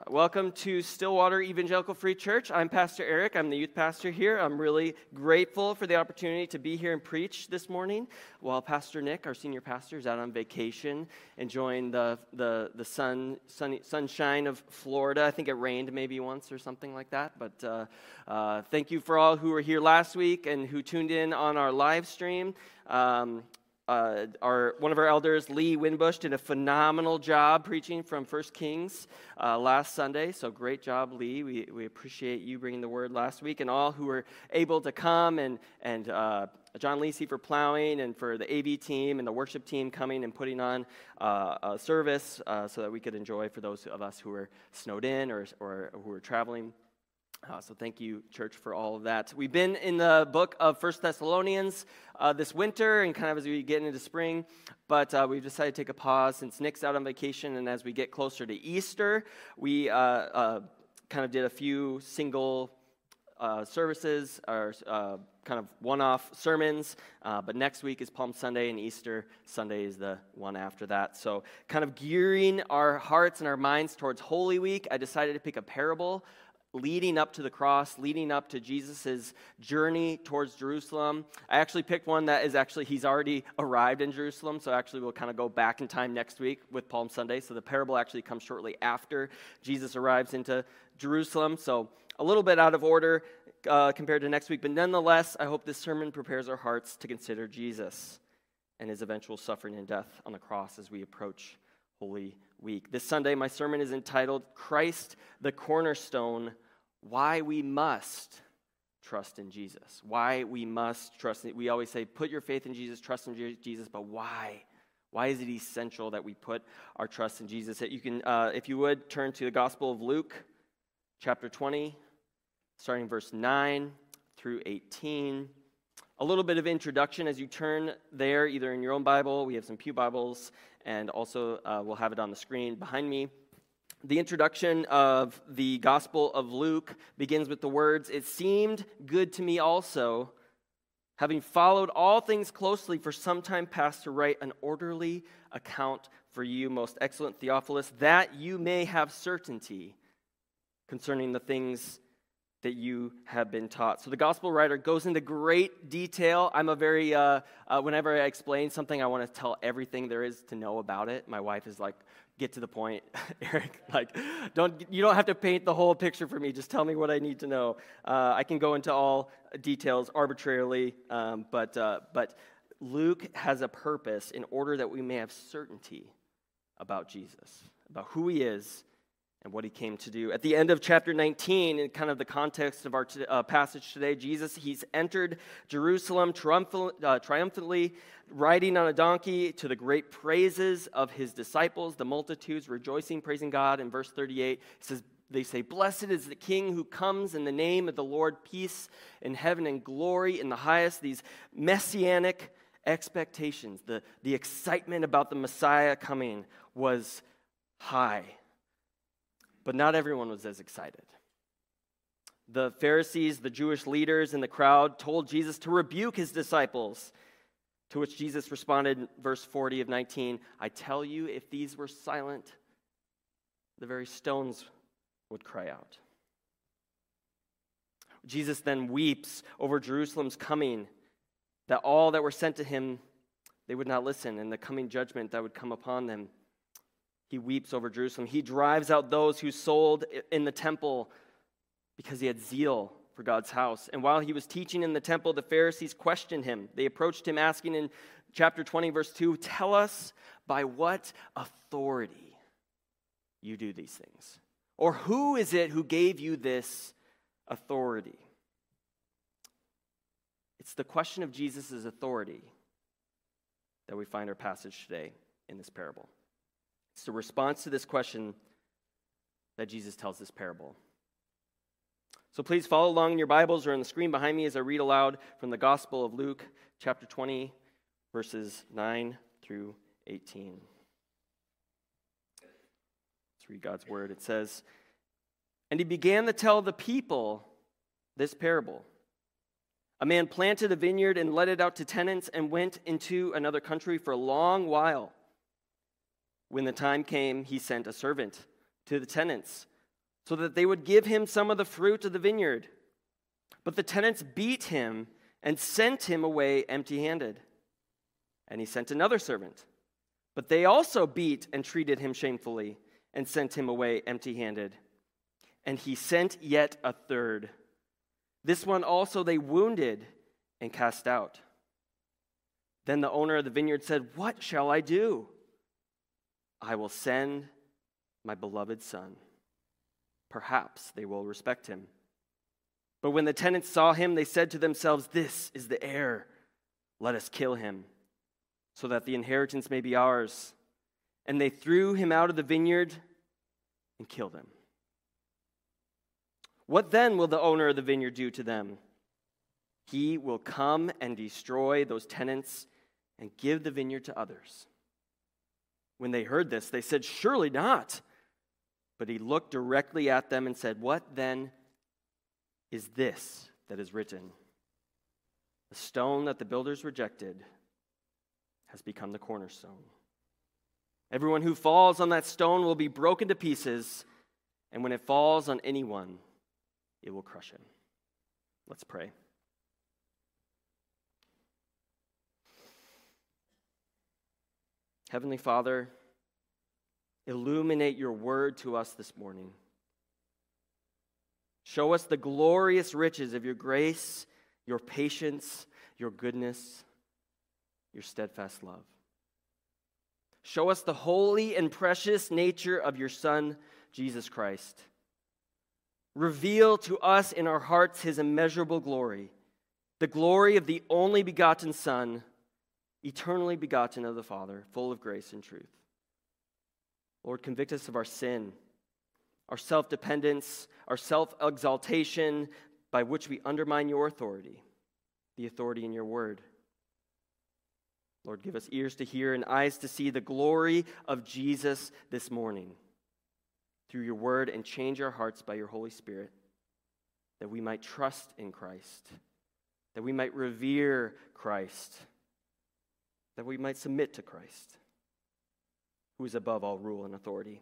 Welcome to Stillwater Evangelical Free Church. I'm Pastor Eric. I'm the youth pastor here. I'm really grateful for the opportunity to be here and preach this morning while Pastor Nick, our senior pastor, is out on vacation, enjoying the sunshine of Florida. I think it rained maybe once or something like that. But thank you for all who were here last week and who tuned in on our live stream. One of our elders, Lee Winbush, did a phenomenal job preaching from 1 Kings last Sunday. So great job, Lee. We appreciate you bringing the word last week, and all who were able to come, and John Lacey for plowing, and for the AV team and the worship team coming and putting on a service so that we could enjoy for those of us who were snowed in or who were traveling. So thank you, church, for all of that. We've been in the book of 1 Thessalonians this winter and kind of as we get into spring, but we've decided to take a pause since Nick's out on vacation, and as we get closer to Easter, we kind of did a few single services or kind of one-off sermons, but next week is Palm Sunday, and Easter Sunday is the one after that. So kind of gearing our hearts and our minds towards Holy Week, I decided to pick a parable leading up to the cross, leading up to Jesus' journey towards Jerusalem. I actually picked one that is he's already arrived in Jerusalem, so actually we'll kind of go back in time next week with Palm Sunday. So the parable actually comes shortly after Jesus arrives into Jerusalem, so a little bit out of order compared to next week, but nonetheless, I hope this sermon prepares our hearts to consider Jesus and his eventual suffering and death on the cross as we approach Holy Week. This Sunday, my sermon is entitled, Christ the Cornerstone, Why We Must Trust in Jesus. Why we must trust. We always say, put your faith in Jesus, trust in Jesus, but why? Why is it essential that we put our trust in Jesus? That you can, if you would, turn to the Gospel of Luke, chapter 20, starting verse 9 through 18. A little bit of introduction as you turn there, either in your own Bible, we have some pew Bibles, and also we'll have it on the screen behind me. The introduction of the Gospel of Luke begins with the words, "It seemed good to me also, having followed all things closely for some time past, to write an orderly account for you, most excellent Theophilus, that you may have certainty concerning the things that you have been taught." So the gospel writer goes into great detail. I'm a very, whenever I explain something, I want to tell everything there is to know about it. My wife is like, get to the point, Eric. Like, you don't have to paint the whole picture for me. Just tell me what I need to know. I can go into all details arbitrarily, but Luke has a purpose in order that we may have certainty about Jesus, about who he is, and what he came to do. At the end of chapter 19, in kind of the context of our passage today, Jesus, he's entered Jerusalem triumphantly, riding on a donkey, to the great praises of his disciples, the multitudes rejoicing, praising God. In verse 38, they say, "Blessed is the King who comes in the name of the Lord, peace in heaven and glory in the highest." These messianic expectations, the excitement about the Messiah coming was high. But not everyone was as excited. The Pharisees, the Jewish leaders in the crowd, told Jesus to rebuke his disciples, to which Jesus responded in verse 40 of 19, "I tell you, if these were silent, the very stones would cry out." Jesus then weeps over Jerusalem's coming, that all that were sent to him, they would not listen, and the coming judgment that would come upon them. He weeps over Jerusalem. He drives out those who sold in the temple because he had zeal for God's house. And while he was teaching in the temple, the Pharisees questioned him. They approached him asking in chapter 20, verse 2, "Tell us by what authority you do these things? Or who is it who gave you this authority?" It's the question of Jesus' authority that we find our passage today in this parable. It's the response to this question that Jesus tells this parable. So please follow along in your Bibles or on the screen behind me as I read aloud from the Gospel of Luke, chapter 20, verses 9 through 18. Let's read God's word. It says, "And he began to tell the people this parable. A man planted a vineyard and let it out to tenants and went into another country for a long while. When the time came, he sent a servant to the tenants, so that they would give him some of the fruit of the vineyard. But the tenants beat him and sent him away empty-handed. And he sent another servant. But they also beat and treated him shamefully and sent him away empty-handed. And he sent yet a third. This one also they wounded and cast out. Then the owner of the vineyard said, "What shall I do? I will send my beloved son. Perhaps they will respect him." But when the tenants saw him, they said to themselves, "This is the heir. Let us kill him, so that the inheritance may be ours." And they threw him out of the vineyard and killed him. What then will the owner of the vineyard do to them? He will come and destroy those tenants and give the vineyard to others. When they heard this, they said, "Surely not." But he looked directly at them and said, "What then is this that is written? The stone that the builders rejected has become the cornerstone. Everyone who falls on that stone will be broken to pieces, and when it falls on anyone, it will crush him." Let's pray. Heavenly Father, illuminate your word to us this morning. Show us the glorious riches of your grace, your patience, your goodness, your steadfast love. Show us the holy and precious nature of your Son, Jesus Christ. Reveal to us in our hearts his immeasurable glory, the glory of the only begotten Son, eternally begotten of the Father, full of grace and truth. Lord, convict us of our sin, our self-dependence, our self-exaltation by which we undermine your authority, the authority in your word. Lord, give us ears to hear and eyes to see the glory of Jesus this morning through your word, and change our hearts by your Holy Spirit, that we might trust in Christ, that we might revere Christ, that we might submit to Christ, who is above all rule and authority.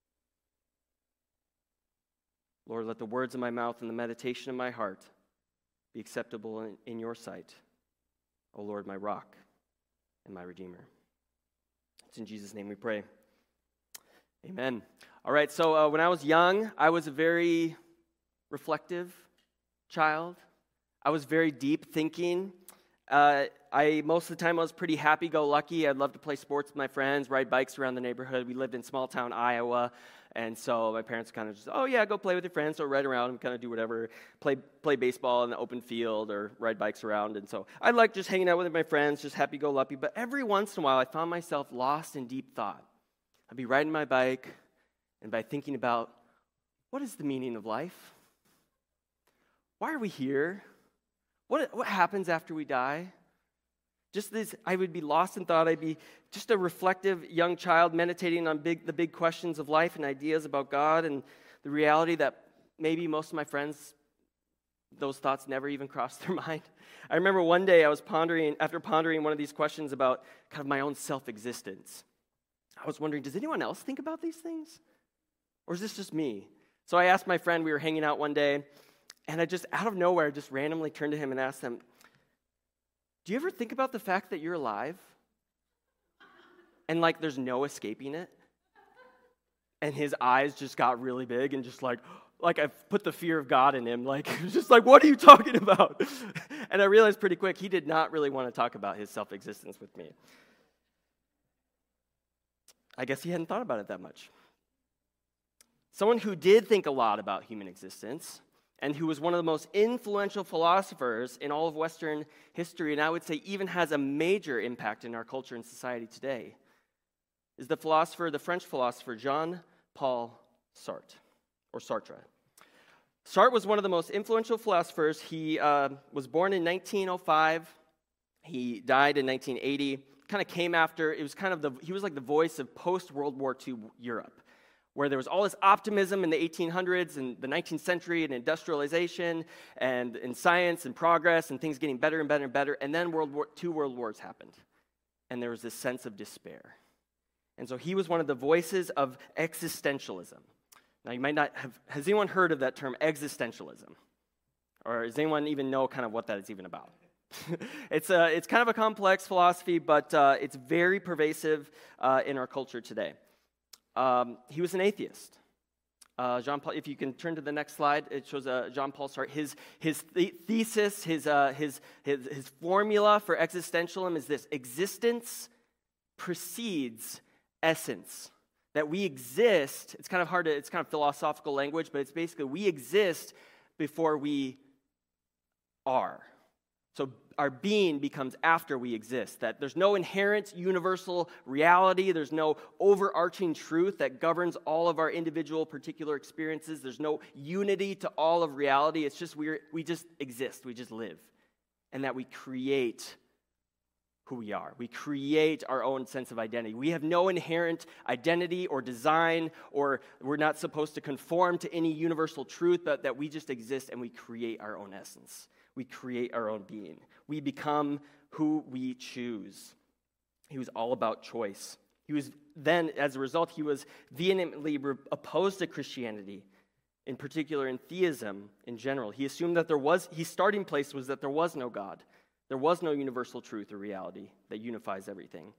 Lord, let the words of my mouth and the meditation of my heart be acceptable in your sight, O Lord, my rock and my redeemer. It's in Jesus' name we pray. Amen. All right, so when I was young, I was a very reflective child. I was very deep thinking. Most of the time I was pretty happy-go-lucky. I'd love to play sports with my friends, ride bikes around the neighborhood. We lived in small-town Iowa, and so my parents kind of just, "Oh yeah, go play with your friends," so ride around and kind of do whatever, play baseball in the open field or ride bikes around. And so I liked just hanging out with my friends, just happy-go-lucky. But every once in a while, I found myself lost in deep thought. I'd be riding my bike, and by thinking about, what is the meaning of life? Why are we here? What happens after we die? Just this, I would be lost in thought. I'd be just a reflective young child meditating on the big questions of life and ideas about God, and the reality that maybe most of my friends, those thoughts never even crossed their mind. I remember one day I was after pondering one of these questions about kind of my own self-existence. I was wondering, does anyone else think about these things? Or is this just me? So I asked my friend, we were hanging out one day, and I just, out of nowhere, just randomly turned to him and asked him, "Do you ever think about the fact that you're alive? And like there's no escaping it?" And his eyes just got really big and just like I put the fear of God in him. Like, just like, "What are you talking about?" And I realized pretty quick he did not really want to talk about his self-existence with me. I guess he hadn't thought about it that much. Someone who did think a lot about human existence, and who was one of the most influential philosophers in all of Western history, and I would say even has a major impact in our culture and society today, is the French philosopher Jean-Paul Sartre, or Sartre. Sartre was one of the most influential philosophers. He was born in 1905. He died in 1980. Kind of came after, it was kind of he was like the voice of post-World War II Europe, where there was all this optimism in the 1800s and the 19th century and industrialization and in science and progress and things getting better and better and better. And then two world wars happened, and there was this sense of despair. And so he was one of the voices of existentialism. Now, you might not have, has anyone heard of that term existentialism? Or does anyone even know kind of what that is even about? It's kind of a complex philosophy, but it's very pervasive in our culture today. He was an atheist. Jean-Paul, if you can turn to the next slide, it shows Jean-Paul Sartre. His thesis, his formula for existentialism is this: existence precedes essence. That we exist, it's kind of philosophical language, but it's basically we exist before we are. So our being becomes after we exist. That there's no inherent universal reality. There's no overarching truth that governs all of our individual particular experiences. There's no unity to all of reality. It's just we just exist. We just live. And that we create who we are. We create our own sense of identity. We have no inherent identity or design, or we're not supposed to conform to any universal truth, but that we just exist and we create our own essence. We create our own being. We become who we choose. He was all about choice. He was then, as a result, he was vehemently opposed to Christianity, in particular in theism in general. He assumed that his starting place was that there was no God. There was no universal truth or reality that unifies everything.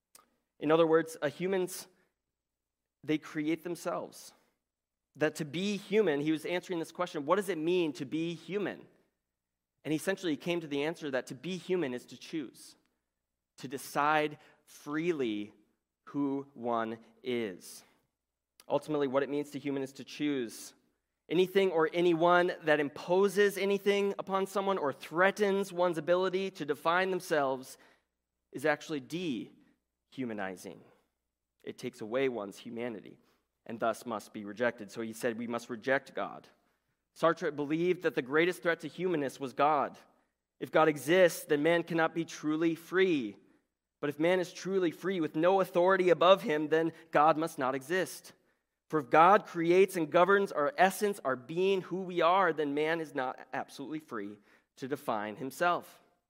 In other words, humans, they create themselves. That to be human, he was answering this question, what does it mean to be human? And essentially he came to the answer that to be human is to choose, to decide freely who one is. Ultimately, what it means to human is to choose. Anything or anyone that imposes anything upon someone or threatens one's ability to define themselves is actually dehumanizing. It takes away one's humanity and thus must be rejected. So he said we must reject God. Sartre believed that the greatest threat to humanness was God. If God exists, then man cannot be truly free. But if man is truly free with no authority above him, then God must not exist. For if God creates and governs our essence, our being, who we are, then man is not absolutely free to define himself.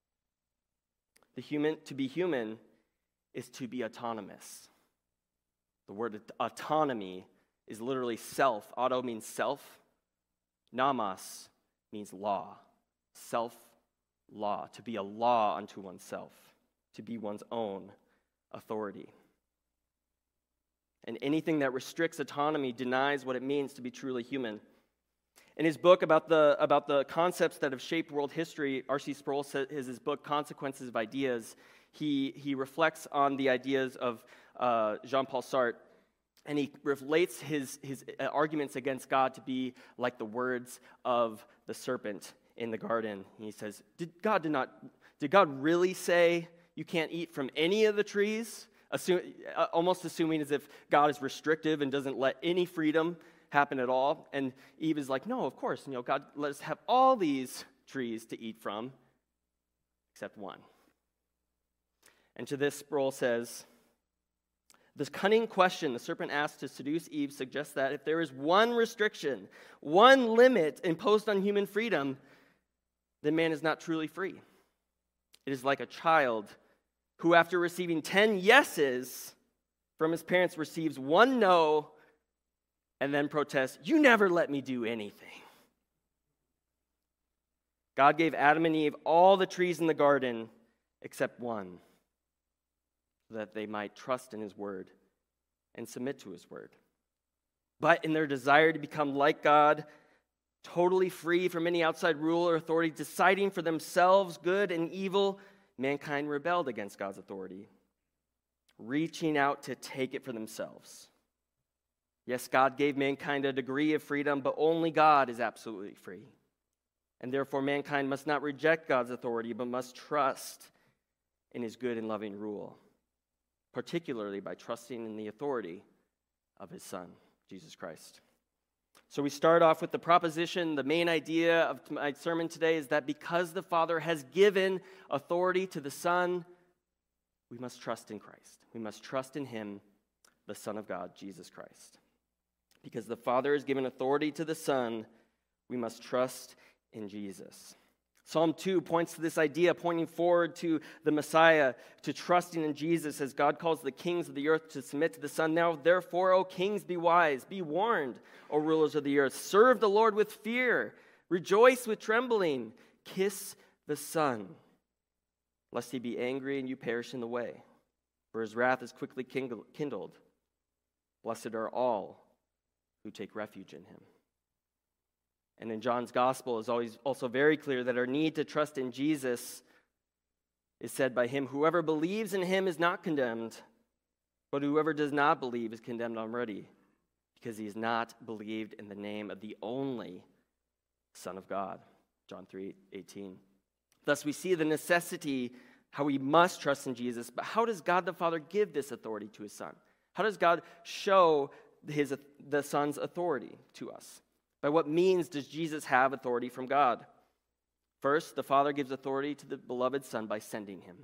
To be human is to be autonomous. The word autonomy is literally self. Auto means self. Nomos means law. Self-law. To be a law unto oneself. To be one's own authority. And anything that restricts autonomy denies what it means to be truly human. In his book about the concepts that have shaped world history, R.C. Sproul says in his book, Consequences of Ideas, he reflects on the ideas of Jean-Paul Sartre, and he relates his arguments against God to be like the words of the serpent in the garden. And he says, Did God really say you can't eat from any of the trees? Almost assuming as if God is restrictive and doesn't let any freedom happen at all. And Eve is like, no, of course, God let us have all these trees to eat from, except one. And to this, Sproul says, this cunning question the serpent asked to seduce Eve suggests that if there is one restriction, one limit imposed on human freedom, then man is not truly free. It is like a child who, after receiving 10 yeses from his parents, receives one no and then protests, "You never let me do anything." God gave Adam and Eve all the trees in the garden except one, so that they might trust in his word and submit to his word. But in their desire to become like God, totally free from any outside rule or authority, deciding for themselves good and evil, mankind rebelled against God's authority, reaching out to take it for themselves. Yes, God gave mankind a degree of freedom, but only God is absolutely free. And therefore, mankind must not reject God's authority, but must trust in his good and loving rule, particularly by trusting in the authority of his Son, Jesus Christ. So we start off with the proposition. The main idea of my sermon today is that because the Father has given authority to the Son, we must trust in Christ. We must trust in him, the Son of God, Jesus Christ. Because the Father has given authority to the Son, we must trust in Jesus. Psalm 2 points to this idea, pointing forward to the Messiah, to trusting in Jesus as God calls the kings of the earth to submit to the Son. Now, therefore, O kings, be wise, be warned, O rulers of the earth. Serve the Lord with fear, rejoice with trembling, kiss the Son, lest he be angry and you perish in the way, for his wrath is quickly kindled. Blessed are all who take refuge in him. And in John's gospel is always also very clear that our need to trust in Jesus is said by him, whoever believes in him is not condemned, but whoever does not believe is condemned already, because he has not believed in the name of the only Son of God. John 3:18. Thus we see the necessity, how we must trust in Jesus, but how does God the Father give this authority to his Son? How does God show the Son's authority to us? By what means does Jesus have authority from God? First, the Father gives authority to the beloved Son by sending him.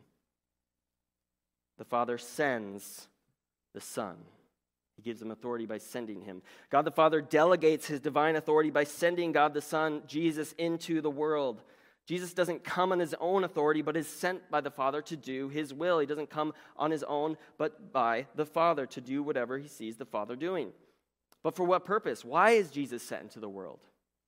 The Father sends the Son. He gives him authority by sending him. God the Father delegates his divine authority by sending God the Son, Jesus, into the world. Jesus doesn't come on his own authority, but is sent by the Father to do his will. He doesn't come on his own, but by the Father to do whatever he sees the Father doing. But for what purpose? Why is Jesus sent into the world?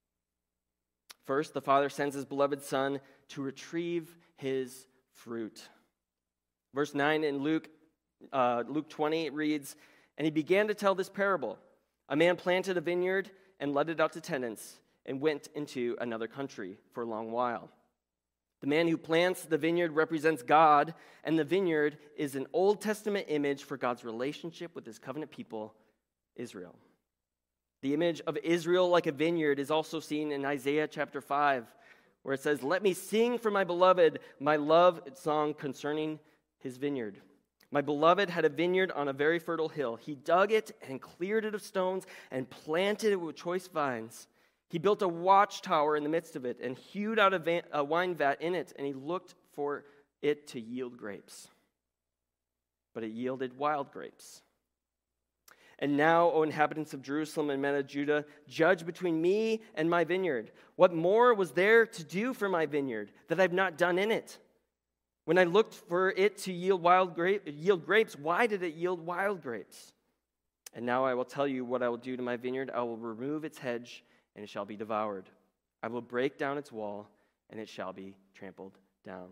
First, the Father sends his beloved Son to retrieve his fruit. Verse 9 in Luke 20, it reads, "And he began to tell this parable. A man planted a vineyard and let it out to tenants and went into another country for a long while." The man who plants the vineyard represents God, and the vineyard is an Old Testament image for God's relationship with his covenant people, Israel. The image of Israel like a vineyard is also seen in Isaiah chapter 5, where it says, "Let me sing for my beloved my love song concerning his vineyard. My beloved had a vineyard on a very fertile hill. He dug it and cleared it of stones and planted it with choice vines. He built a watchtower in the midst of it and hewed out a wine vat in it, and he looked for it to yield grapes. But it yielded wild grapes. And now, O inhabitants of Jerusalem and men of Judah, judge between me and my vineyard. What more was there to do for my vineyard that I've not done in it? When I looked for it to yield grapes, why did it yield wild grapes? And now I will tell you what I will do to my vineyard. I will remove its hedge, and it shall be devoured. I will break down its wall, and it shall be trampled down."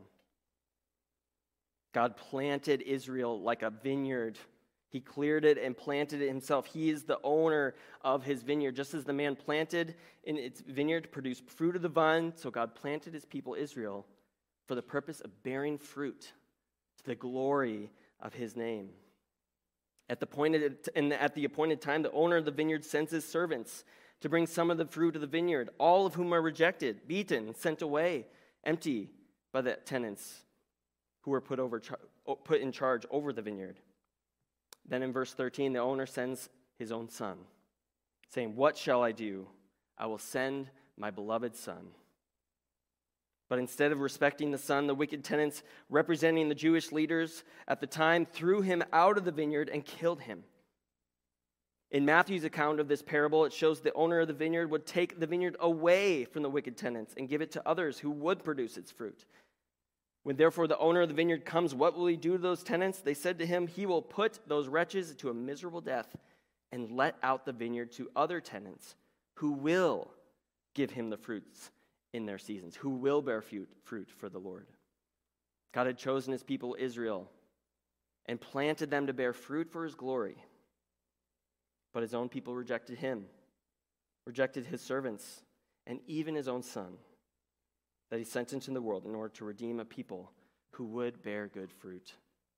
God planted Israel like a vineyard. He cleared it and planted it himself. He is the owner of his vineyard. Just as the man planted in its vineyard to produce fruit of the vine, so God planted his people Israel for the purpose of bearing fruit to the glory of his name. At the appointed time, the owner of the vineyard sends his servants to bring some of the fruit of the vineyard, all of whom are rejected, beaten, sent away, empty by the tenants who were put in charge over the vineyard. Then in verse 13, the owner sends his own son, saying, "What shall I do? I will send my beloved son." But instead of respecting the son, the wicked tenants, representing the Jewish leaders at the time, threw him out of the vineyard and killed him. In Matthew's account of this parable, it shows the owner of the vineyard would take the vineyard away from the wicked tenants and give it to others who would produce its fruit. When therefore the owner of the vineyard comes, what will he do to those tenants? They said to him, "He will put those wretches to a miserable death and let out the vineyard to other tenants who will give him the fruits in their seasons, who will bear fruit for the Lord." God had chosen his people Israel and planted them to bear fruit for his glory. But his own people rejected him, rejected his servants, and even his own son that he sent into the world in order to redeem a people who would bear good fruit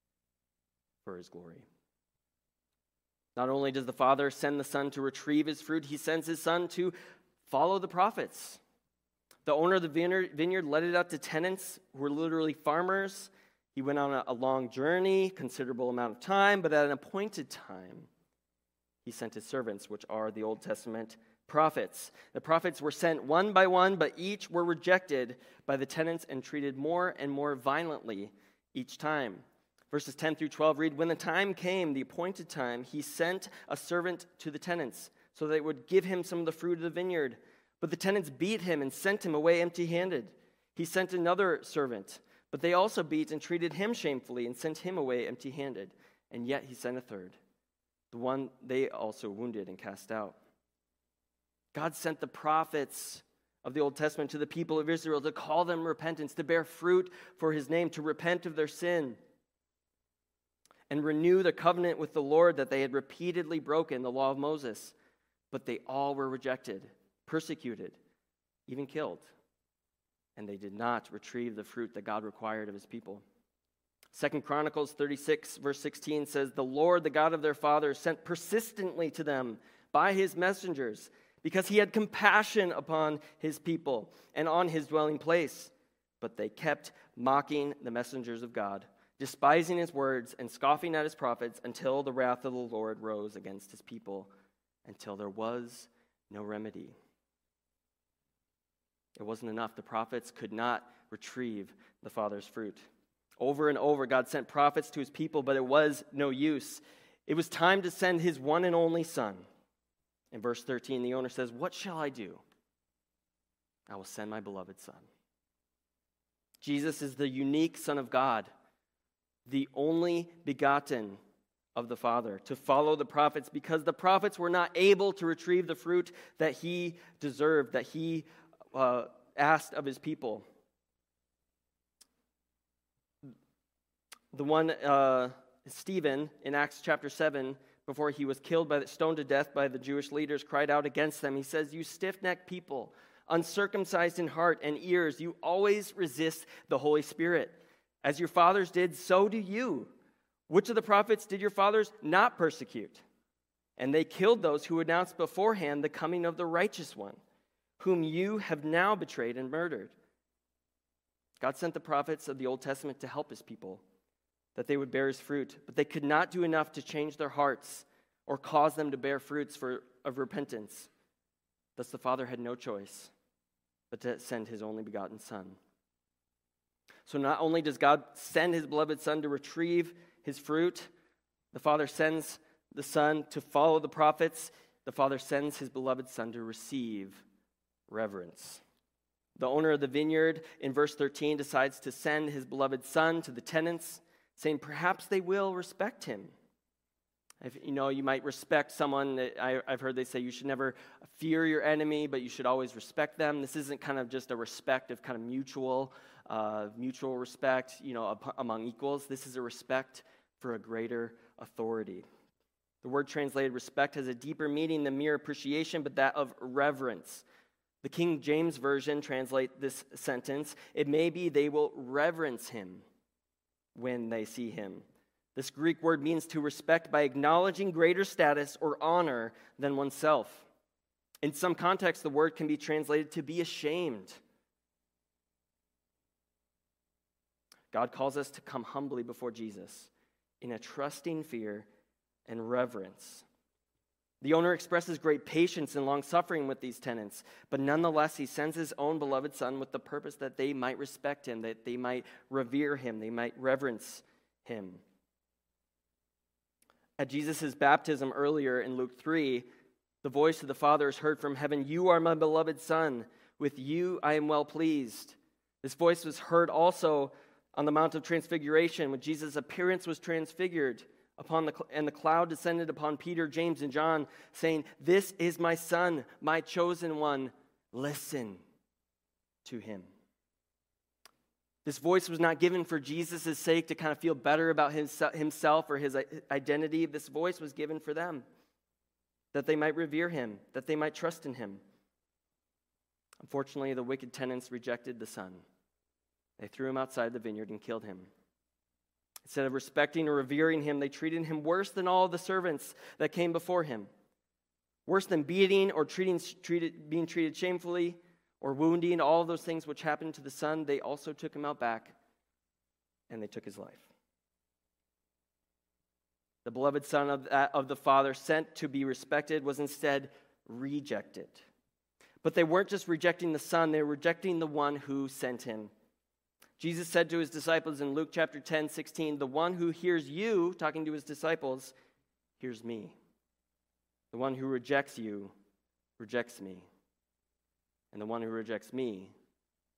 for his glory. Not only does the Father send the Son to retrieve his fruit, he sends his Son to follow the prophets. The owner of the vineyard let it out to tenants who were literally farmers. He went on a long journey, considerable amount of time, but at an appointed time, he sent his servants, which are the Old Testament prophets. The prophets were sent one by one, but each were rejected by the tenants and treated more and more violently each time. Verses 10 through 12 read, "When the time came, the appointed time, he sent a servant to the tenants, so they would give him some of the fruit of the vineyard. But the tenants beat him and sent him away empty-handed. He sent another servant, but they also beat and treated him shamefully and sent him away empty-handed. And yet he sent a third, the one they also wounded and cast out. God sent the prophets of the Old Testament to the people of Israel to call them repentance, to bear fruit for his name, to repent of their sin, and renew the covenant with the Lord that they had repeatedly broken, the law of Moses. But they all were rejected, persecuted, even killed. And they did not retrieve the fruit that God required of his people. 2 Chronicles 36, verse 16 says, "The Lord, the God of their fathers, sent persistently to them by his messengers, because he had compassion upon his people and on his dwelling place. But they kept mocking the messengers of God, despising his words and scoffing at his prophets, until the wrath of the Lord rose against his people, until there was no remedy." It wasn't enough. The prophets could not retrieve the Father's fruit. Over and over, God sent prophets to his people, but it was no use. It was time to send his one and only Son. In verse 13, the owner says, "What shall I do? I will send my beloved Son." Jesus is the unique Son of God, the only begotten of the Father, to follow the prophets, because the prophets were not able to retrieve the fruit that he deserved, that he asked of his people. The one, Stephen, in Acts chapter 7, before he was stoned to death by the Jewish leaders, cried out against them. He says, "You stiff-necked people, uncircumcised in heart and ears, you always resist the Holy Spirit. As your fathers did, so do you. Which of the prophets did your fathers not persecute? And they killed those who announced beforehand the coming of the righteous one, whom you have now betrayed and murdered." God sent the prophets of the Old Testament to help his people, that they would bear his fruit, but they could not do enough to change their hearts or cause them to bear fruits of repentance. Thus the Father had no choice but to send his only begotten Son. So not only does God send his beloved Son to retrieve his fruit, the Father sends the Son to follow the prophets. The Father sends his beloved Son to receive reverence. The owner of the vineyard in verse 13 decides to send his beloved Son to the tenants, saying perhaps they will respect him. You might respect someone. I've heard they say you should never fear your enemy, but you should always respect them. This isn't kind of just a respect of kind of mutual respect, among equals. This is a respect for a greater authority. The word translated respect has a deeper meaning than mere appreciation, but that of reverence. The King James Version translates this sentence, "It may be they will reverence him when they see him." This Greek word means to respect by acknowledging greater status or honor than oneself. In some contexts, the word can be translated to be ashamed. God calls us to come humbly before Jesus in a trusting fear and reverence. The owner expresses great patience and long-suffering with these tenants, but nonetheless, he sends his own beloved Son with the purpose that they might respect him, that they might revere him, they might reverence him. At Jesus' baptism earlier in Luke 3, the voice of the Father is heard from heaven, "You are my beloved Son. With you I am well pleased." This voice was heard also on the Mount of Transfiguration when Jesus' appearance was transfigured and the cloud descended upon Peter, James, and John, saying, "This is my Son, my chosen one. Listen to him." This voice was not given for Jesus' sake to kind of feel better about himself or his identity. This voice was given for them, that they might revere him, that they might trust in him. Unfortunately, the wicked tenants rejected the Son. They threw him outside the vineyard and killed him. Instead of respecting or revering him, they treated him worse than all the servants that came before him. Worse than beating or being treated shamefully or wounding, all of those things which happened to the Son, they also took him out back and they took his life. The beloved Son of the Father, sent to be respected, was instead rejected. But they weren't just rejecting the Son, they were rejecting the one who sent him. Jesus said to his disciples in Luke chapter 10, 16, "The one who hears you," talking to his disciples, "hears me. The one who rejects you rejects me. And the one who rejects me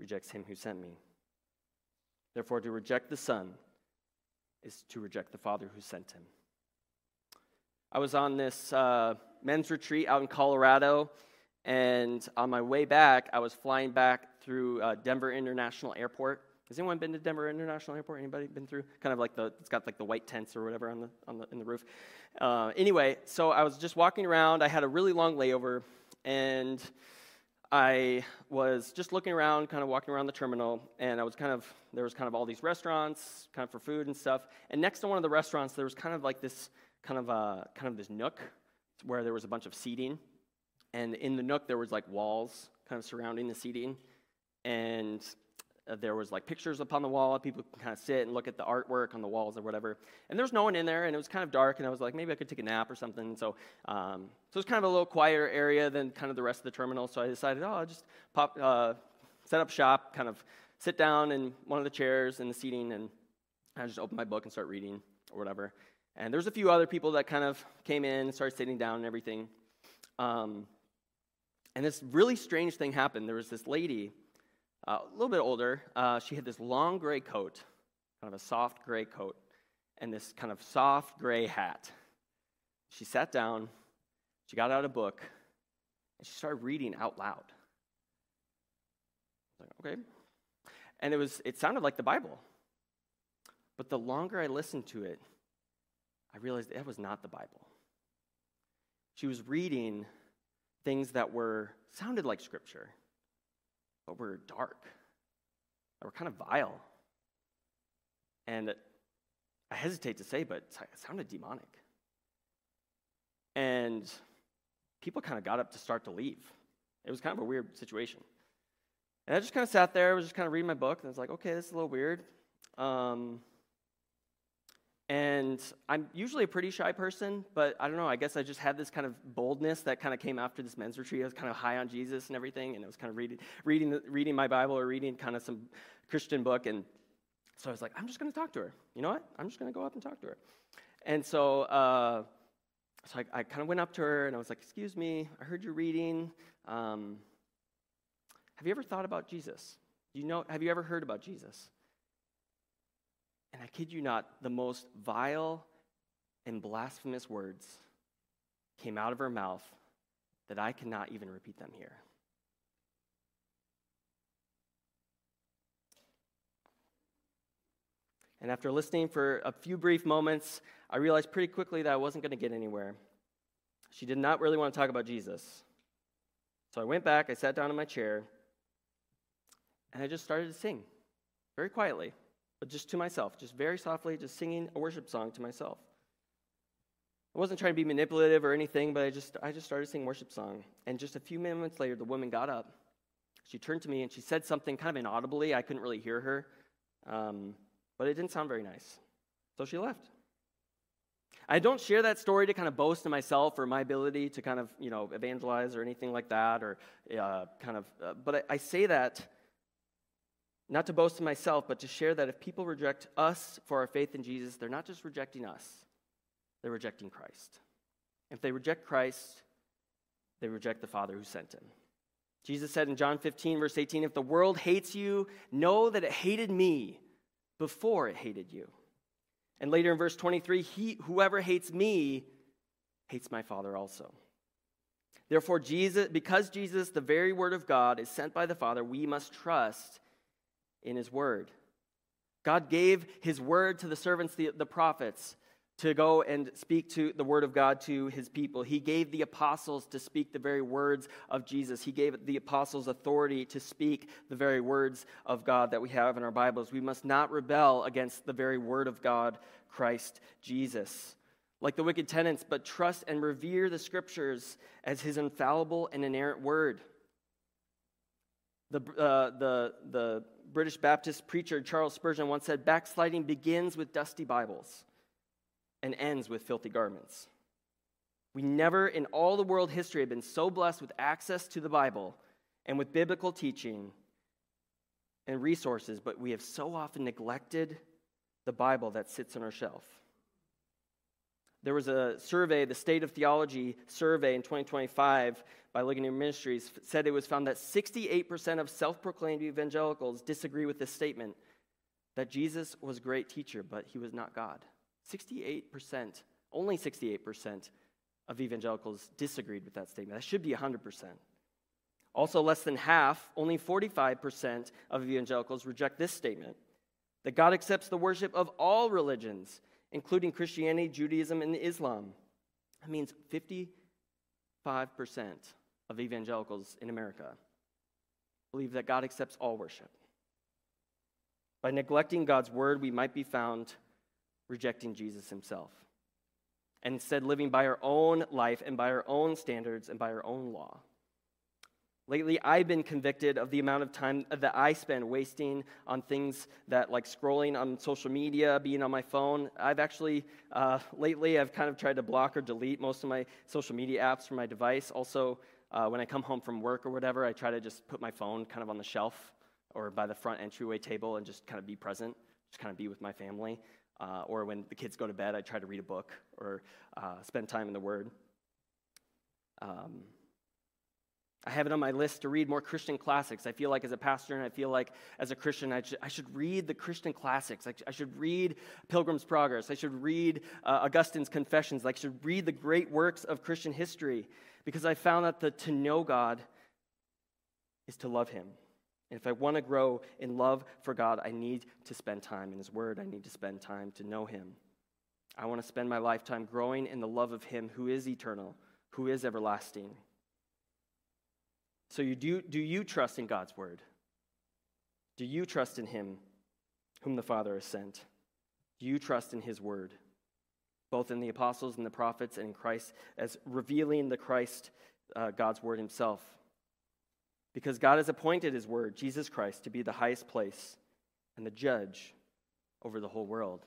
rejects him who sent me. Therefore, to reject the Son is to reject the Father who sent him. I was on this men's retreat out in Colorado, and on my way back, I was flying back through Denver International Airport. Has anyone been to Denver International Airport? Anybody been through? Kind of like it's got like the white tents or whatever in the roof. Anyway, so I was just walking around. I had a really long layover, and I was just looking around, kind of walking around the terminal, and there was kind of all these restaurants, kind of for food and stuff. And next to one of the restaurants, there was kind of like this kind of this nook where there was a bunch of seating, and in the nook there was like walls kind of surrounding the seating, and there was like pictures upon the wall. People could kind of sit and look at the artwork on the walls or whatever. And there was no one in there, and it was kind of dark, and I was like, maybe I could take a nap or something. So it was kind of a little quieter area than kind of the rest of the terminal. So I decided, I'll just set up shop, kind of sit down in one of the chairs in the seating, and I just open my book and start reading or whatever. And there's a few other people that kind of came in and started sitting down and everything. And this really strange thing happened. There was this lady, a little bit older. She had this long gray coat, kind of a soft gray coat, and this kind of soft gray hat. She sat down, she got out a book, and she started reading out loud. I was like, okay. And it sounded like the Bible. But the longer I listened to it, I realized it was not the Bible. She was reading things that sounded like Scripture, but were dark, that were kind of vile. And I hesitate to say, but it sounded demonic. And people kind of got up to start to leave. It was kind of a weird situation. And I just kind of sat there, I was just kind of reading my book, and I was like, okay, this is a little weird. And I'm usually a pretty shy person, but I don't know, I guess I just had this kind of boldness that kind of came after this men's retreat. I was kind of high on Jesus and everything, and I was kind of reading my Bible or reading kind of some Christian book, and so I was like, I'm just going to talk to her. You know what? I'm just going to go up and talk to her. And so I kind of went up to her, and I was like, excuse me, I heard you reading. Have you ever thought about Jesus? Have you ever heard about Jesus? And I kid you not, the most vile and blasphemous words came out of her mouth that I cannot even repeat them here. And after listening for a few brief moments, I realized pretty quickly that I wasn't going to get anywhere. She did not really want to talk about Jesus. So I went back, I sat down in my chair, and I just started to sing, very quietly. But just to myself, just very softly, just singing a worship song to myself. I wasn't trying to be manipulative or anything, but I just started singing worship song. And just a few moments later, the woman got up. She turned to me and she said something kind of inaudibly. I couldn't really hear her, but it didn't sound very nice. So she left. I don't share that story to kind of boast in myself or my ability to kind of, evangelize or anything like that, or but I say that not to boast in myself, but to share that if people reject us for our faith in Jesus, they're not just rejecting us, they're rejecting Christ. If they reject Christ, they reject the Father who sent him. Jesus said in John 15, verse 18, if the world hates you, know that it hated me before it hated you. And later in verse 23, whoever hates me hates my Father also. Therefore, because Jesus, the very Word of God, is sent by the Father, we must trust in his word. God gave his word to the servants, the prophets, to go and speak to the word of God to his people. He gave the apostles to speak the very words of Jesus. He gave the apostles authority to speak the very words of God that we have in our Bibles. We must not rebel against the very word of God, Christ Jesus. Like the wicked tenants, but trust and revere the scriptures as his infallible and inerrant word. The British Baptist preacher Charles Spurgeon once said, backsliding begins with dusty Bibles and ends with filthy garments. We never in all the world history have been so blessed with access to the Bible and with biblical teaching and resources, but we have so often neglected the Bible that sits on our shelf. There was a survey, the State of Theology survey in 2025 by Ligonier Ministries said it was found that 68% of self-proclaimed evangelicals disagree with this statement, that Jesus was a great teacher, but he was not God. 68%, only 68% of evangelicals disagreed with that statement. That should be 100%. Also, less than half, only 45% of evangelicals reject this statement, that God accepts the worship of all religions, including Christianity, Judaism, and Islam. That means 55% of evangelicals in America believe that God accepts all worship. By neglecting God's word, we might be found rejecting Jesus himself, and instead living by our own life and by our own standards and by our own law. Lately, I've been convicted of the amount of time that I spend wasting on things that, like scrolling on social media, being on my phone. I've actually, lately, I've kind of tried to block or delete most of my social media apps from my device. Also, when I come home from work or whatever, I try to just put my phone kind of on the shelf or by the front entryway table and just kind of be present, just kind of be with my family. Or when the kids go to bed, I try to read a book or spend time in the Word. I have it on my list to read more Christian classics. I feel like as a pastor and I feel like as a Christian, I should read the Christian classics. I should read Pilgrim's Progress. I should read Augustine's Confessions. I should read the great works of Christian history, because I found that to know God is to love him. And if I want to grow in love for God, I need to spend time in his word. I need to spend time to know him. I want to spend my lifetime growing in the love of him who is eternal, who is everlasting. So do you trust in God's word? Do you trust in him whom the Father has sent? Do you trust in his word, both in the apostles and the prophets and in Christ, as revealing the Christ, God's word himself? Because God has appointed his word, Jesus Christ, to be the highest place and the judge over the whole world.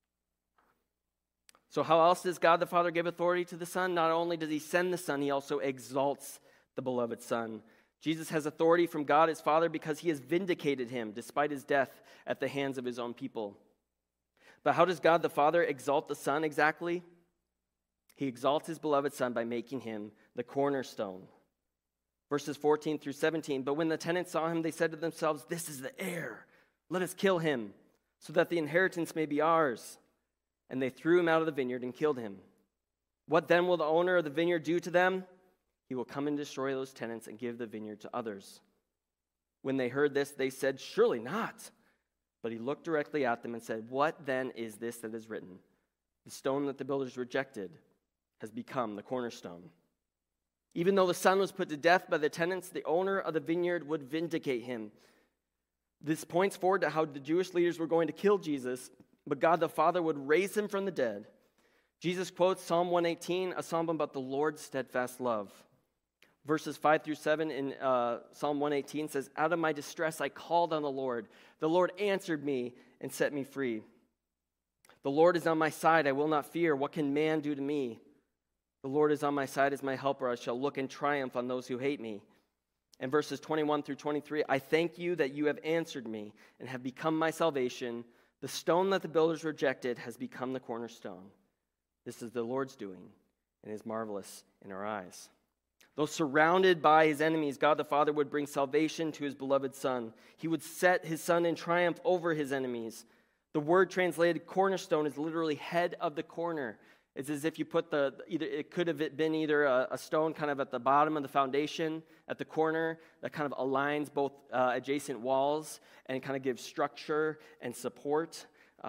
So how else does God the Father give authority to the Son? Not only does he send the Son, he also exalts the beloved Son. Jesus has authority from God his Father because he has vindicated him despite his death at the hands of his own people. But how does God the Father exalt the Son exactly? He exalts his beloved Son by making him the cornerstone. Verses 14 through 17, but when the tenants saw him, they said to themselves, "This is the heir. Let us kill him, so that the inheritance may be ours." And they threw him out of the vineyard and killed him. What then will the owner of the vineyard do to them? He will come and destroy those tenants and give the vineyard to others. When they heard this, they said, "Surely not." But he looked directly at them and said, "What then is this that is written? The stone that the builders rejected has become the cornerstone. Even though the son was put to death by the tenants, the owner of the vineyard would vindicate him." This points forward to how the Jewish leaders were going to kill Jesus, but God the Father would raise him from the dead. Jesus quotes Psalm 118, a psalm about the Lord's steadfast love. Verses 5 through 7 in Psalm 118 says, "Out of my distress I called on the Lord. The Lord answered me and set me free. The Lord is on my side. I will not fear. What can man do to me? The Lord is on my side as my helper. I shall look in triumph on those who hate me." And verses 21 through 23, "I thank you that you have answered me and have become my salvation. The stone that the builders rejected has become the cornerstone. This is the Lord's doing and is marvelous in our eyes." Though surrounded by his enemies, God the Father would bring salvation to his beloved Son. He would set his Son in triumph over his enemies. The word translated cornerstone is literally head of the corner. It's as if you put it could have been either a stone kind of at the bottom of the foundation, at the corner, that kind of aligns both adjacent walls and kind of gives structure and support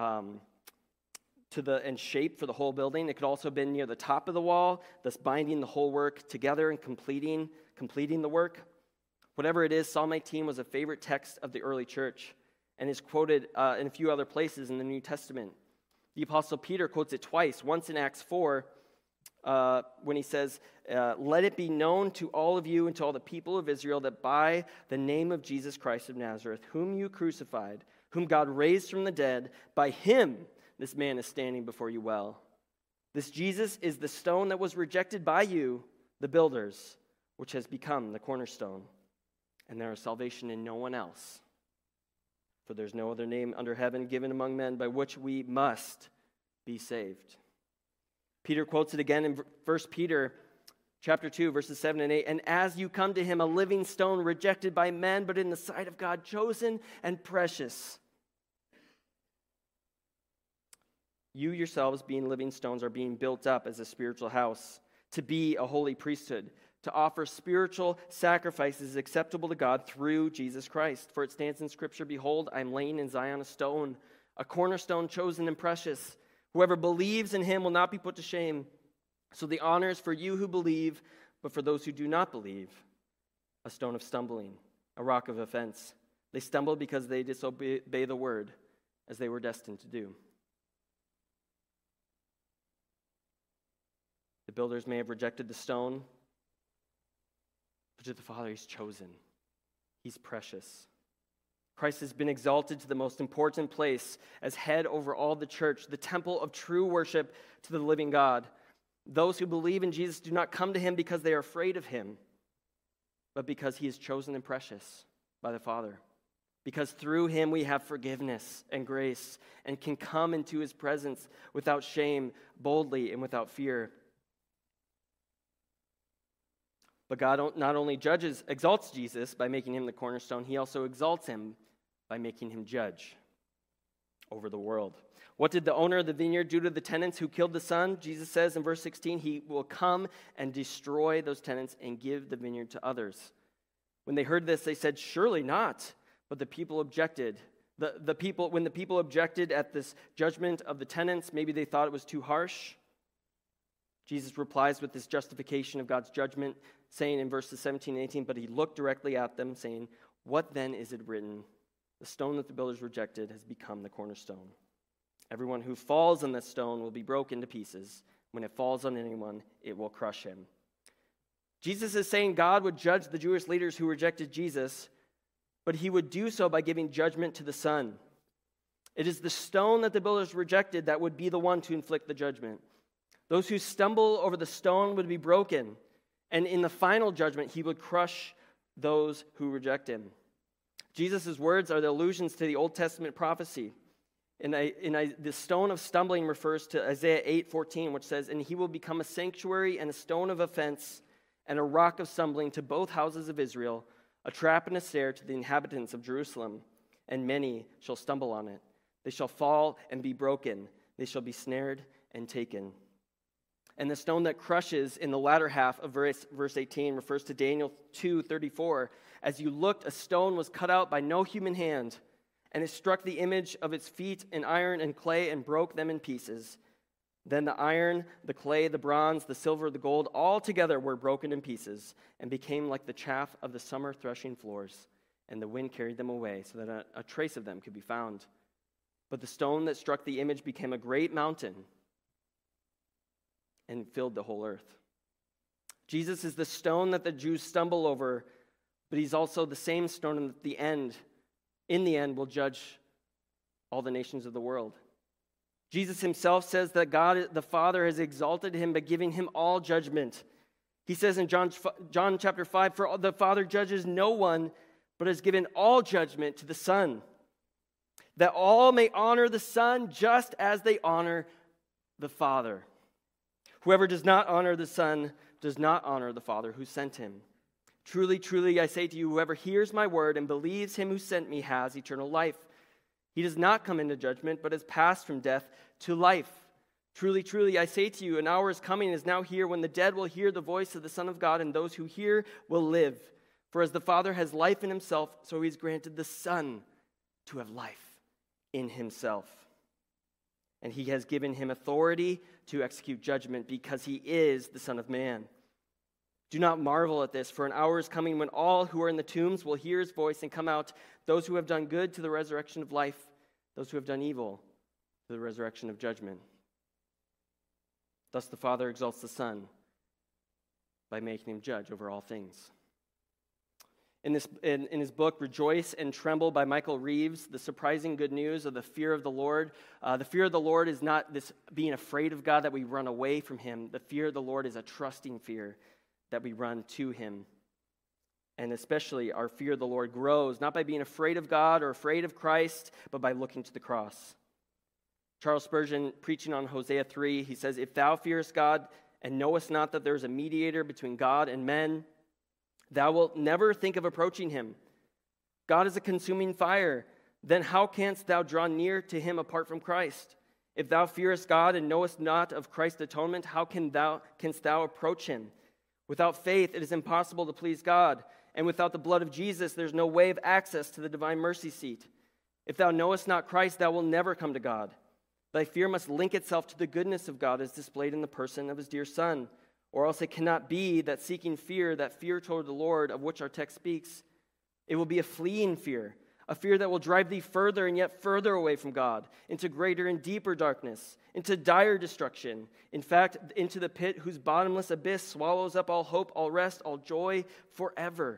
and shape for the whole building. It could also have been near the top of the wall, thus binding the whole work together and completing the work. Whatever it is, Psalm 18 was a favorite text of the early church and is quoted in a few other places in the New Testament. The Apostle Peter quotes it twice, once in Acts 4, when he says, "Let it be known to all of you and to all the people of Israel that by the name of Jesus Christ of Nazareth, whom you crucified, whom God raised from the dead, by him this man is standing before you well. This Jesus is the stone that was rejected by you, the builders, which has become the cornerstone. And there is salvation in no one else. For there's no other name under heaven given among men by which we must be saved." Peter quotes it again in 1 Peter chapter 2, verses 7 and 8. And as you come to him, a living stone rejected by men, but in the sight of God, chosen and precious. You yourselves, being living stones, are being built up as a spiritual house, to be a holy priesthood, to offer spiritual sacrifices acceptable to God through Jesus Christ. For it stands in Scripture, behold, I am laying in Zion a stone, a cornerstone chosen and precious. Whoever believes in him will not be put to shame. So the honor is for you who believe, but for those who do not believe, a stone of stumbling, a rock of offense. They stumble because they disobey the word, as they were destined to do. The builders may have rejected the stone, but to the Father he's chosen. He's precious. Christ has been exalted to the most important place as head over all the church, the temple of true worship to the living God. Those who believe in Jesus do not come to him because they are afraid of him, but because he is chosen and precious by the Father. Because through him we have forgiveness and grace and can come into his presence without shame, boldly and without fear. But God not only exalts Jesus by making him the cornerstone, he also exalts him by making him judge over the world. What did the owner of the vineyard do to the tenants who killed the son? Jesus says in verse 16, he will come and destroy those tenants and give the vineyard to others. When they heard this, they said, surely not. But the people objected. When the people objected at this judgment of the tenants, maybe they thought it was too harsh. Jesus replies with this justification of God's judgment, saying in verses 17 and 18, but he looked directly at them, saying, what then is it written? The stone that the builders rejected has become the cornerstone. Everyone who falls on this stone will be broken to pieces. When it falls on anyone, it will crush him. Jesus is saying God would judge the Jewish leaders who rejected Jesus, but he would do so by giving judgment to the Son. It is the stone that the builders rejected that would be the one to inflict the judgment. Those who stumble over the stone would be broken, and in the final judgment, he would crush those who reject him. Jesus' words are the allusions to the Old Testament prophecy. The stone of stumbling refers to Isaiah 8:14, which says, and he will become a sanctuary and a stone of offense and a rock of stumbling to both houses of Israel, a trap and a snare to the inhabitants of Jerusalem, and many shall stumble on it. They shall fall and be broken. They shall be snared and taken. And the stone that crushes in the latter half of verse 18 refers to Daniel 2:34. As you looked, a stone was cut out by no human hand, and it struck the image of its feet in iron and clay and broke them in pieces. Then the iron, the clay, the bronze, the silver, the gold, all together were broken in pieces and became like the chaff of the summer threshing floors, and the wind carried them away so that a trace of them could be found. But the stone that struck the image became a great mountain and filled the whole earth. Jesus is the stone that the Jews stumble over, but he's also the same stone that in the end will judge all the nations of the world. Jesus himself says that God the Father has exalted him by giving him all judgment. He says in John chapter 5, for the Father judges no one, but has given all judgment to the Son, that all may honor the Son just as they honor the Father. Whoever does not honor the Son does not honor the Father who sent him. Truly, truly, I say to you, whoever hears my word and believes him who sent me has eternal life. He does not come into judgment, but has passed from death to life. Truly, truly, I say to you, an hour is coming and is now here when the dead will hear the voice of the Son of God, and those who hear will live. For as the Father has life in himself, so he has granted the Son to have life in himself. And he has given him authority to execute judgment because he is the Son of Man. Do not marvel at this, for an hour is coming when all who are in the tombs will hear his voice and come out, those who have done good to the resurrection of life, those who have done evil to the resurrection of judgment. Thus the Father exalts the Son by making him judge over all things. In his book, Rejoice and Tremble by Michael Reeves, the surprising good news of the fear of the Lord. The fear of the Lord is not this being afraid of God that we run away from him. The fear of the Lord is a trusting fear that we run to him. And especially our fear of the Lord grows, not by being afraid of God or afraid of Christ, but by looking to the cross. Charles Spurgeon, preaching on Hosea 3, he says, "If thou fearest God and knowest not that there is a mediator between God and men, thou wilt never think of approaching him. God is a consuming fire. Then how canst thou draw near to him apart from Christ? If thou fearest God and knowest not of Christ's atonement, how canst thou approach him? Without faith, it is impossible to please God. And without the blood of Jesus, there's no way of access to the divine mercy seat. If thou knowest not Christ, thou wilt never come to God. Thy fear must link itself to the goodness of God as displayed in the person of his dear Son. Or else it cannot be that seeking fear, that fear toward the Lord of which our text speaks, it will be a fleeing fear, a fear that will drive thee further and yet further away from God, into greater and deeper darkness, into dire destruction, in fact, into the pit whose bottomless abyss swallows up all hope, all rest, all joy forever.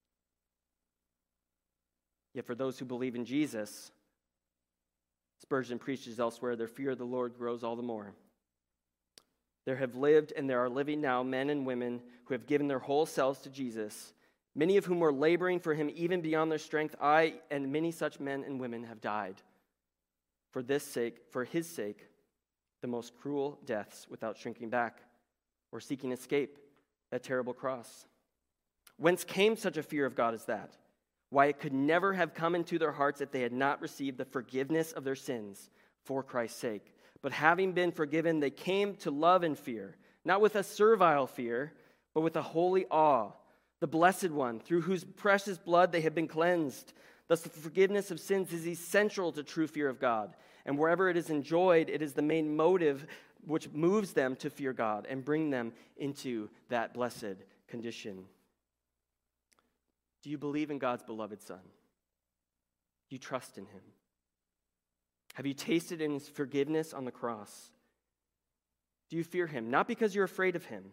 Yet for those who believe in Jesus, Spurgeon preaches elsewhere, their fear of the Lord grows all the more. There have lived and there are living now men and women who have given their whole selves to Jesus, many of whom were laboring for him even beyond their strength. I and many such men and women have died for his sake, the most cruel deaths without shrinking back or seeking escape, that terrible cross. Whence came such a fear of God as that? Why, it could never have come into their hearts if they had not received the forgiveness of their sins for Christ's sake. But having been forgiven, they came to love and fear, not with a servile fear, but with a holy awe, the Blessed One, through whose precious blood they have been cleansed. Thus, the forgiveness of sins is essential to true fear of God. And wherever it is enjoyed, it is the main motive which moves them to fear God and bring them into that blessed condition. Do you believe in God's beloved Son? Do you trust in him? Have you tasted in his forgiveness on the cross? Do you fear him? Not because you're afraid of him.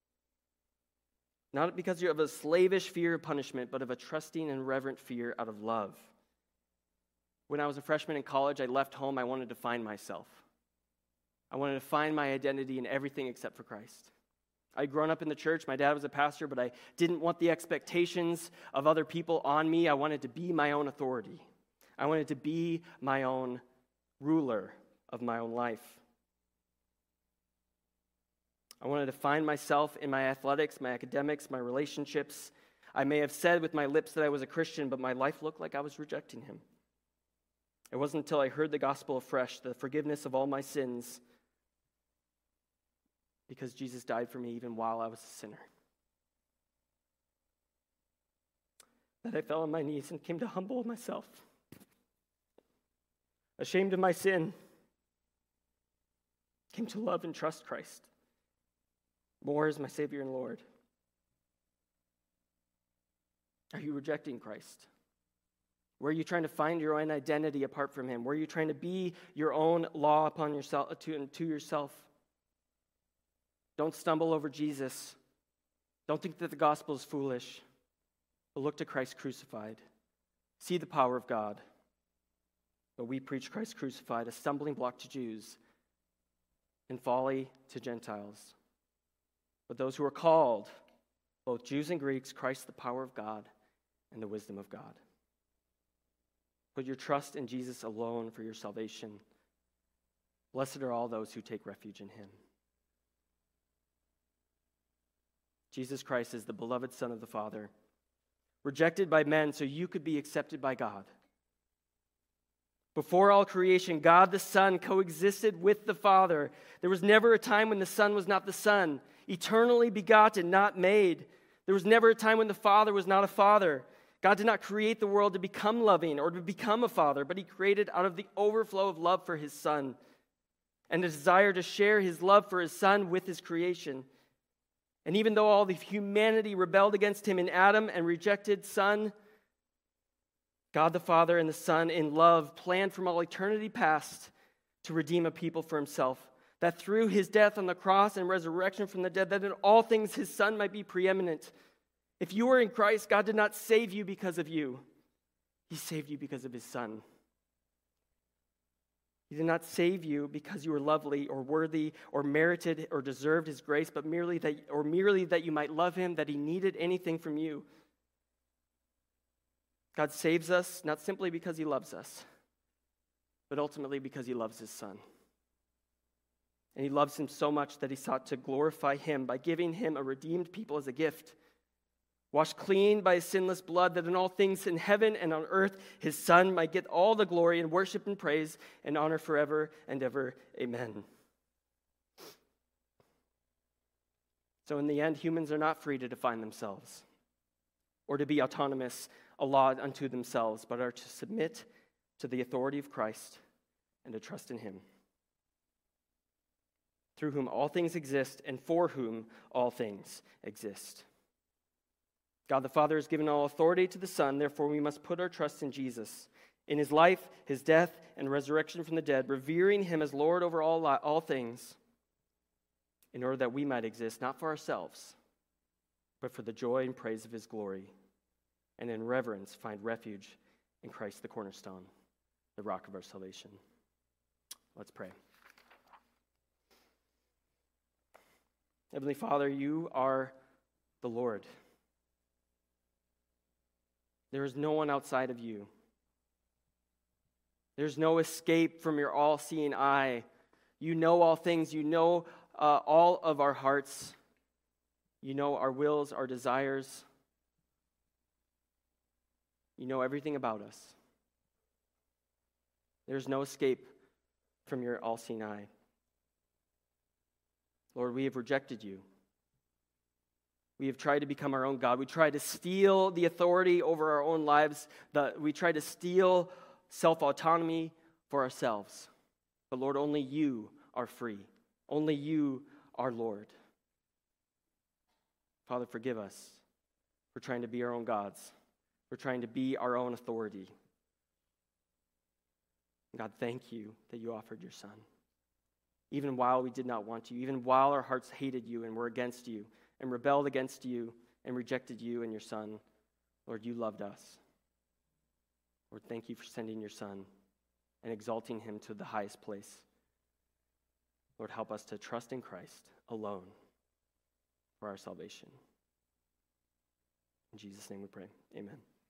Not because you have a slavish fear of punishment, but of a trusting and reverent fear out of love. When I was a freshman in college, I left home. I wanted to find myself. I wanted to find my identity in everything except for Christ. I'd grown up in the church. My dad was a pastor, but I didn't want the expectations of other people on me. I wanted to be my own authority. I wanted to be my own ruler of my own life. I wanted to find myself in my athletics, my academics, my relationships. I may have said with my lips that I was a Christian, but my life looked like I was rejecting him. It wasn't until I heard the gospel afresh, the forgiveness of all my sins, because Jesus died for me even while I was a sinner, that I fell on my knees and came to humble myself. Ashamed of my sin, came to love and trust Christ more as my Savior and Lord. Are you rejecting Christ? Where are you trying to find your own identity apart from him? Where are you trying to be your own law upon yourself to yourself? Don't stumble over Jesus. Don't think that the gospel is foolish, but look to Christ crucified. See the power of God. But we preach Christ crucified, a stumbling block to Jews and folly to Gentiles. But those who are called, both Jews and Greeks, Christ the power of God and the wisdom of God. Put your trust in Jesus alone for your salvation. Blessed are all those who take refuge in him. Jesus Christ is the beloved Son of the Father, rejected by men so you could be accepted by God. Before all creation, God the Son coexisted with the Father. There was never a time when the Son was not the Son, eternally begotten, not made. There was never a time when the Father was not a Father. God did not create the world to become loving or to become a father, but he created out of the overflow of love for his Son and a desire to share his love for his Son with his creation. And even though all the humanity rebelled against him in Adam and rejected Son, God the Father and the Son in love planned from all eternity past to redeem a people for himself, that through his death on the cross and resurrection from the dead, that in all things his Son might be preeminent. If you are in Christ, God did not save you because of you. He saved you because of his Son. He did not save you because you were lovely or worthy or merited or deserved his grace, but merely that you might love him, that he needed anything from you. God saves us not simply because he loves us, but ultimately because he loves his Son. And he loves him so much that he sought to glorify him by giving him a redeemed people as a gift, washed clean by his sinless blood, that in all things in heaven and on earth his Son might get all the glory and worship and praise and honor forever and ever. Amen. So in the end, humans are not free to define themselves or to be autonomous, a law unto themselves, but are to submit to the authority of Christ and to trust in him, through whom all things exist and for whom all things exist. God the Father has given all authority to the Son, therefore we must put our trust in Jesus, in his life, his death, and resurrection from the dead, revering him as Lord over all things, in order that we might exist, not for ourselves, but for the joy and praise of his glory, and in reverence find refuge in Christ the cornerstone, the rock of our salvation. Let's pray. Heavenly Father, you are the Lord. There is no one outside of you. There's no escape from your all-seeing eye. You know all things. You know all of our hearts. You know our wills, our desires. You know everything about us. There's no escape from your all-seeing eye. Lord, we have rejected you. We have tried to become our own God. We try to steal the authority over our own lives. We try to steal self-autonomy for ourselves. But Lord, only you are free. Only you are Lord. Father, forgive us for trying to be our own gods, for trying to be our own authority. God, thank you that you offered your Son. Even while we did not want you, even while our hearts hated you and were against you and rebelled against you and rejected you and your Son, Lord, you loved us. Lord, thank you for sending your Son and exalting him to the highest place. Lord, help us to trust in Christ alone for our salvation. In Jesus' name we pray. Amen.